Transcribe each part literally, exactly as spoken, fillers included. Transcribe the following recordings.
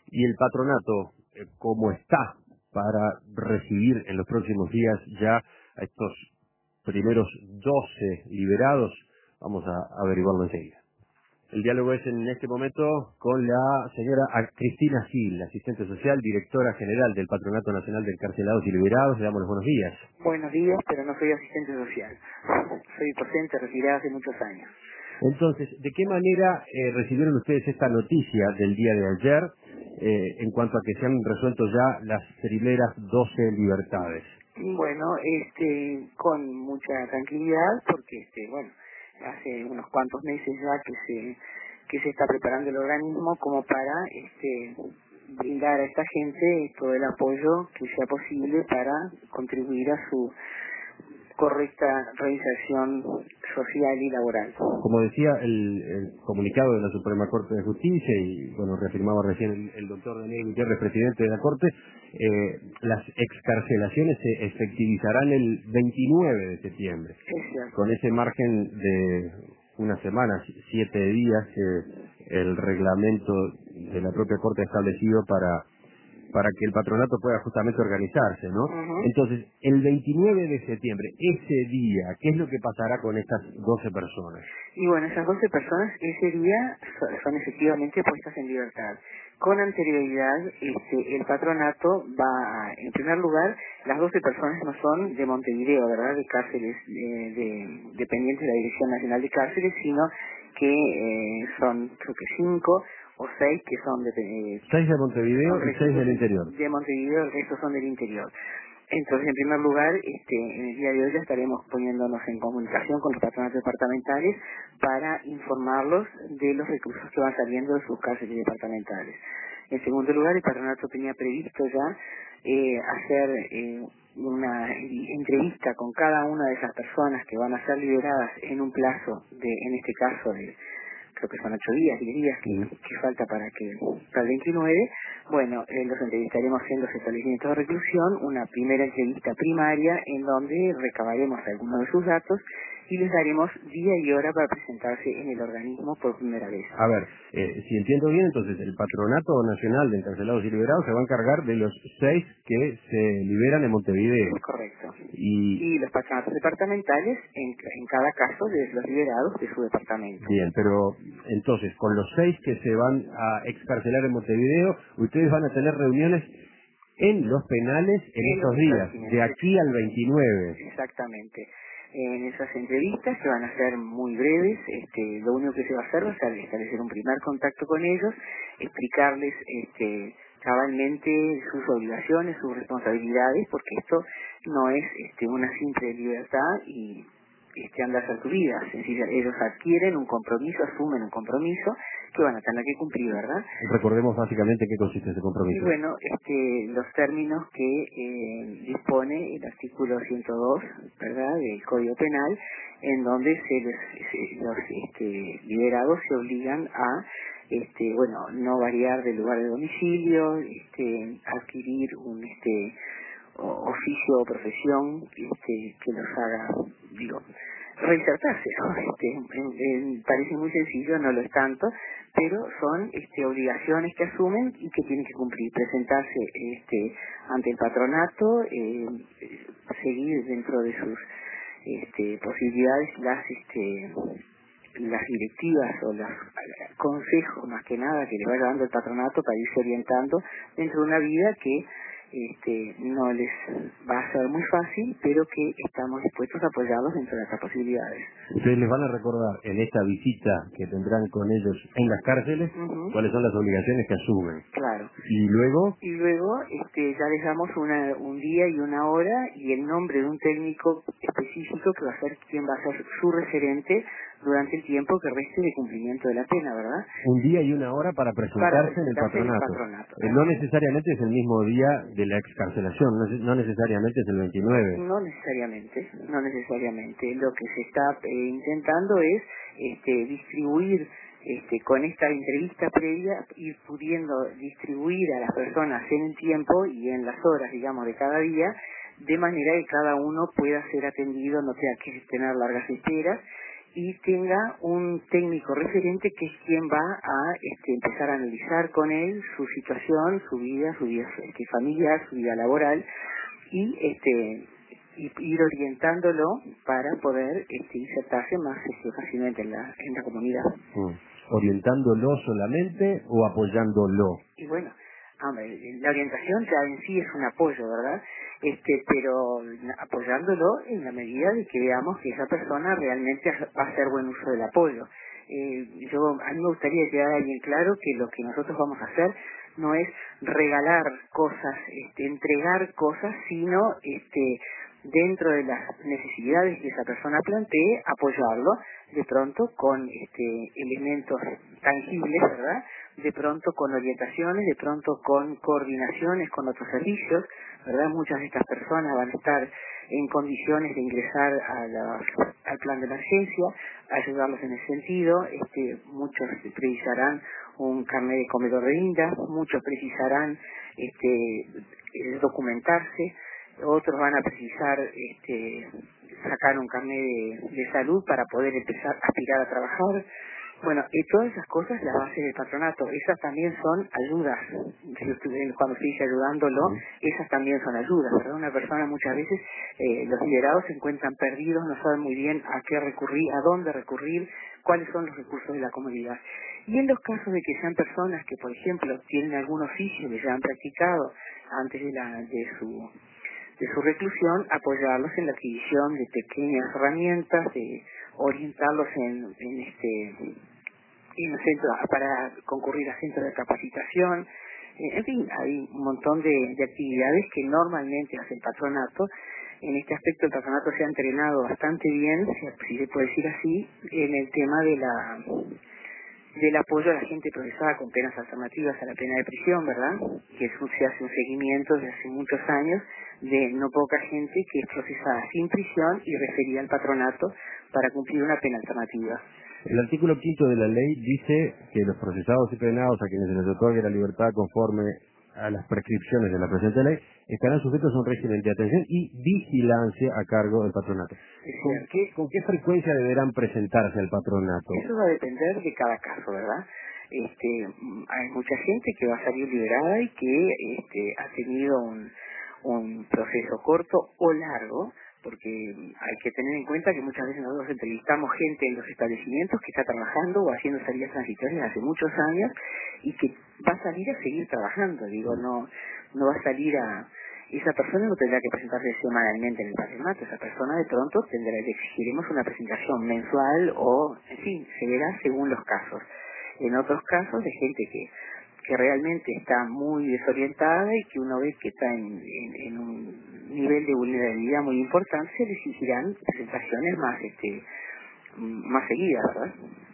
Y el patronato, eh, ¿cómo está para recibir en los próximos días ya a estos primeros doce liberados? Vamos a averiguarlo enseguida. El diálogo es en este momento con la señora Cristina Gil, asistente social, directora general del Patronato Nacional de Encarcelados y Liberados. Le damos los buenos días. Buenos días, pero no soy asistente social. Soy docente retirada hace muchos años. Entonces, ¿de qué manera eh, recibieron ustedes esta noticia del día de ayer eh, en cuanto a que se han resuelto ya las primeras doce libertades? Bueno, este, con mucha tranquilidad, porque, este, bueno, hace unos cuantos meses ya que se que se está preparando el organismo como para, este, brindar a esta gente todo el apoyo que sea posible para contribuir a su correcta realización social y laboral. Como decía el, el comunicado de la Suprema Corte de Justicia, y bueno, reafirmaba recién el, el doctor Daniel Gutiérrez, presidente de la Corte, eh, las excarcelaciones se efectivizarán el veintinueve de septiembre, con ese margen de una semana, siete días que el reglamento de la propia Corte ha establecido para para que el patronato pueda justamente organizarse, ¿no? Uh-huh. Entonces, el veintinueve de septiembre, ese día, ¿qué es lo que pasará con estas doce personas? Y bueno, esas doce personas ese día son, son efectivamente puestas en libertad. Con anterioridad, este, el patronato va, a, en primer lugar, las doce personas no son de Montevideo, ¿verdad?, de cárceles, de, de, dependientes de la Dirección Nacional de Cárceles, sino que eh, son, creo que cinco o seis que son de... Eh, seis de Montevideo y seis del interior. De Montevideo, el resto son del interior. Entonces, en primer lugar, este, en el día de hoy ya estaremos poniéndonos en comunicación con los patronatos departamentales para informarlos de los recursos que van saliendo de sus cárceles departamentales. En segundo lugar, el patronato tenía previsto ya eh, hacer eh, una entrevista con cada una de esas personas que van a ser liberadas en un plazo de, en este caso, de creo que son ocho días, diez días que, que falta para que para el veintinueve. Bueno, eh, los entrevistaremos en los establecimientos de reclusión, una primera entrevista primaria en donde recabaremos algunos de sus datos y les daremos día y hora para presentarse en el organismo por primera vez. A ver, eh, si entiendo bien, entonces el Patronato Nacional de Encarcelados y Liberados se va a encargar de los seis que se liberan en Montevideo. Correcto. Y, y los patronatos departamentales, en, en cada caso, de los liberados de su departamento. Bien, pero entonces, con los seis que se van a excarcelar en Montevideo, ustedes van a tener reuniones en los penales en, en esos días, de aquí al veintinueve. Exactamente. En esas entrevistas, que van a ser muy breves, este, lo único que se va a hacer va a ser establecer un primer contacto con ellos, explicarles este, cabalmente sus obligaciones, sus responsabilidades, porque esto no es este, una simple libertad y este, anda a hacer tu vida. Sencilla, ellos adquieren un compromiso, asumen un compromiso que van a tener que cumplir, ¿verdad? Recordemos básicamente qué consiste ese compromiso. Y bueno, este, los términos que eh, dispone el artículo ciento dos, ¿verdad?, del Código Penal, en donde se les, se, los este, liberados se obligan a, este, bueno, no variar de lugar de domicilio, este, adquirir un este oficio o profesión este, que los haga, digo, reinsertarse, ¿no? Este, en, en, parece muy sencillo, no lo es tanto, pero son este, obligaciones que asumen y que tienen que cumplir, presentarse este, ante el patronato, eh, seguir dentro de sus este, posibilidades las este, las directivas o los consejos más que nada que les vaya dando el patronato para irse orientando dentro de una vida que este, no les va a ser muy fácil, pero que estamos dispuestos a apoyarlos dentro de nuestras posibilidades. Ustedes les van a recordar en esta visita que tendrán con ellos en las cárceles, uh-huh, cuáles son las obligaciones que asumen. Claro. Y luego... Y luego este, ya les damos una, un día y una hora y el nombre de un técnico específico que va a ser quien va a ser su referente durante el tiempo que reste de cumplimiento de la pena, ¿verdad? Un día y una hora para presentarse, para presentarse en el patronato. En el patronato. Eh, no necesariamente es el mismo día de la excarcelación, no, no necesariamente es el veintinueve. No necesariamente, no necesariamente. Lo que se está eh, intentando es este, distribuir este, con esta entrevista previa, ir pudiendo distribuir a las personas en el tiempo y en las horas, digamos, de cada día, de manera que cada uno pueda ser atendido, no tenga que tener largas esperas, y tenga un técnico referente que es quien va a este, empezar a analizar con él su situación, su vida, su vida este, familiar, su vida laboral y este y ir orientándolo para poder este, insertarse más este, fácilmente en la, en la comunidad. Mm. ¿Orientándolo solamente o apoyándolo? Y bueno, hombre, la orientación ya en sí es un apoyo, ¿verdad? Este, pero apoyándolo en la medida de que veamos que esa persona realmente va a hacer buen uso del apoyo. Eh, yo a mí me gustaría quedar bien claro que lo que nosotros vamos a hacer no es regalar cosas, este, entregar cosas, sino este, dentro de las necesidades que esa persona plantee, apoyarlo de pronto con este, elementos tangibles, ¿verdad? De pronto con orientaciones, de pronto con coordinaciones con otros servicios, ¿verdad? Muchas de estas personas van a estar en condiciones de ingresar a la, al plan de emergencia, ayudarlos en ese sentido, este, muchos precisarán un carnet de comedor de INDA, muchos precisarán este, eh, documentarse, otros van a precisar este, sacar un carnet de, de salud para poder empezar a aspirar a trabajar. Bueno, y todas esas cosas, la base del patronato, esas también son ayudas. Si usted, cuando se dice ayudándolo, esas también son ayudas, ¿verdad? Una persona muchas veces, eh, los liderados se encuentran perdidos, no saben muy bien a qué recurrir, a dónde recurrir, cuáles son los recursos de la comunidad. Y en los casos de que sean personas que, por ejemplo, tienen algún oficio que ya han practicado antes de, la, de su de su reclusión, apoyarlos en la adquisición de pequeñas herramientas, de orientarlos en, en este en centros para concurrir a centros de capacitación. En fin, hay un montón de, de actividades que normalmente hace el patronato. En este aspecto el patronato se ha entrenado bastante bien, si se puede decir así, en el tema de la del apoyo a la gente procesada con penas alternativas a la pena de prisión, ¿verdad? Que es, se hace un seguimiento desde hace muchos años de no poca gente que es procesada sin prisión y referida al patronato para cumplir una pena alternativa. El artículo quinto de la ley dice que los procesados y penados a quienes se les otorgue la libertad conforme a las prescripciones de la presente ley estarán sujetos a un régimen de atención y vigilancia a cargo del patronato. ¿Con qué, ¿Con qué frecuencia deberán presentarse al patronato? Eso va a depender de cada caso, ¿verdad? Este, hay mucha gente que va a salir liberada y que este, ha tenido un, un proceso corto o largo, porque hay que tener en cuenta que muchas veces nosotros entrevistamos gente en los establecimientos que está trabajando o haciendo salidas transitorias hace muchos años y que va a salir a seguir trabajando, digo, no no va a salir a... Esa persona no tendrá que presentarse semanalmente en el patronato, esa persona de pronto tendrá que exigiremos una presentación mensual o, en fin, se verá según los casos. En otros casos de gente que que realmente está muy desorientada y que uno ve que está en, en, en un nivel de vulnerabilidad muy importante, se le exigirán presentaciones más este más seguidas, ¿verdad?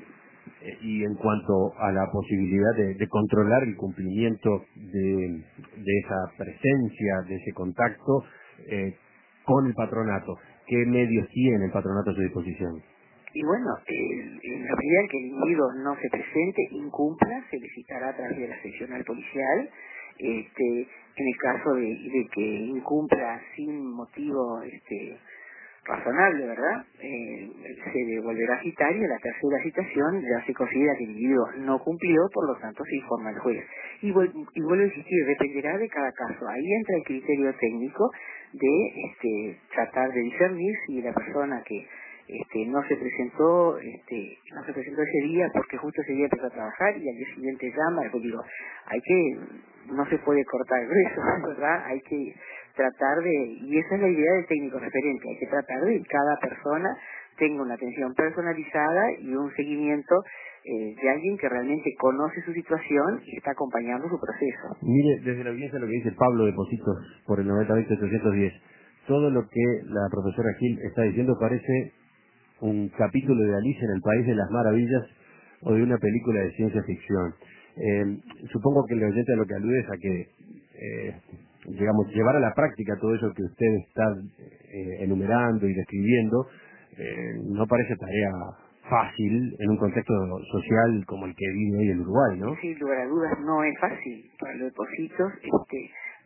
Y en cuanto a la posibilidad de, de controlar el cumplimiento de, de esa presencia, de ese contacto eh, con el patronato, ¿qué medios tiene el patronato a su disposición? Y bueno, eh, en la medida en que el individuo no se presente, incumpla, se le citará a través de la seccional policial. Este, en el caso de, de que incumpla sin motivo este, razonable, ¿verdad? Eh, se le volverá a citar y en la tercera citación ya se considera que el individuo no cumplió, por lo tanto se informa al juez. Y, vuel y vuelvo a insistir, dependerá de cada caso. Ahí entra el criterio técnico de este, tratar de discernir si la persona que Este, no se presentó, este, no se presentó ese día porque justo ese día empezó a trabajar y al día siguiente llama, pues digo, hay que, no se puede cortar el grueso, ¿verdad? Hay que tratar de, y esa es la idea del técnico referente, hay que tratar de que cada persona tenga una atención personalizada y un seguimiento eh, de alguien que realmente conoce su situación y está acompañando su proceso. Mire, desde la audiencia lo que dice Pablo de Positos por el noventa veinte ochocientos diez, todo lo que la profesora Gil está diciendo parece un capítulo de Alicia en el País de las Maravillas o de una película de ciencia ficción. Eh, supongo que el oyente a lo que alude es a que, eh, digamos, llevar a la práctica todo eso que usted está eh, enumerando y describiendo eh, no parece tarea fácil en un contexto social como el que vive hoy en Uruguay, ¿no? Sin lugar a dudas no es fácil. Pablo de Positos este,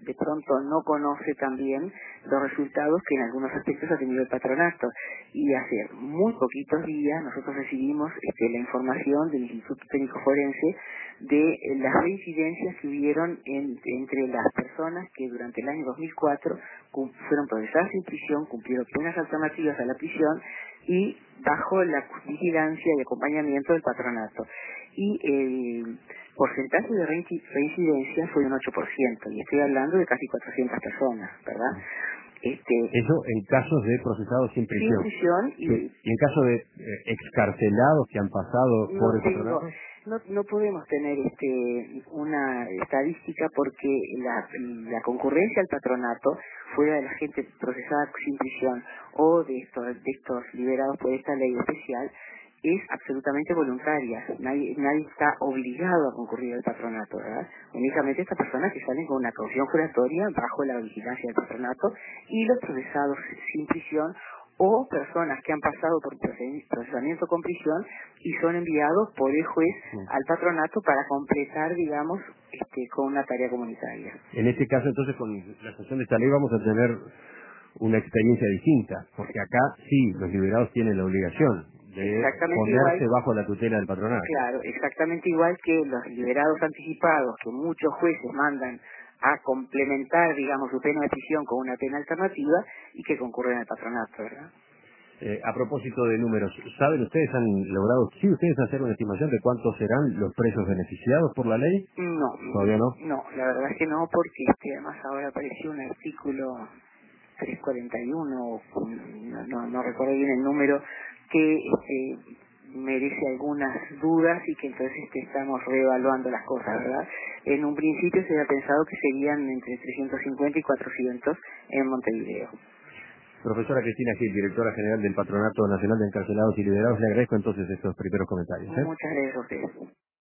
de pronto no conoce también los resultados que en algunos aspectos ha tenido el patronato. Y hace muy poquitos días nosotros recibimos este, la información del Instituto Técnico Forense de eh, las reincidencias que hubieron en, entre las personas que durante el año dos mil cuatro cum, fueron procesadas en prisión, cumplieron penas alternativas a la prisión y bajo la vigilancia y acompañamiento del patronato. Y el porcentaje de reincidencia fue un ocho por ciento, y estoy hablando de casi cuatrocientas personas, ¿verdad? Este, Eso en casos de procesados sin prisión. Sin prisión y, y en caso de eh, excarcelados que han pasado no por el tengo, patronato. no, no podemos tener este una estadística porque la, la concurrencia al patronato, fuera de la gente procesada sin prisión o de estos, de estos liberados por esta ley especial, es absolutamente voluntaria. Nadie, nadie está obligado a concurrir al patronato, ¿verdad? Únicamente estas personas que salen con una caución juratoria bajo la vigilancia del patronato y los procesados sin prisión o personas que han pasado por procesamiento con prisión y son enviados por el juez al patronato para completar, digamos, este, con una tarea comunitaria. En este caso, entonces, con la sanción de esta ley vamos a tener una experiencia distinta, porque acá sí, los liberados tienen la obligación de ponerse igual, bajo la tutela del patronato. Claro, exactamente igual que los liberados anticipados, que muchos jueces mandan a complementar, digamos, su pena de prisión con una pena alternativa y que concurren al patronato, ¿verdad? Eh, a propósito de números, ¿saben ustedes, han logrado, sí, ustedes hacer una estimación de cuántos serán los presos beneficiados por la ley? No. ¿Todavía no? No, la verdad es que no, porque este, además ahora apareció un artículo trescientos cuarenta y uno, no, no, no recuerdo bien el número, que este, merece algunas dudas y que entonces este, estamos reevaluando las cosas, ¿verdad? En un principio se había pensado que serían entre trescientos cincuenta y cuatrocientos en Montevideo. Profesora Cristina Gil, directora general del Patronato Nacional de Encarcelados y Liberados, le agradezco entonces estos primeros comentarios. ¿eh? Muchas gracias a ustedes.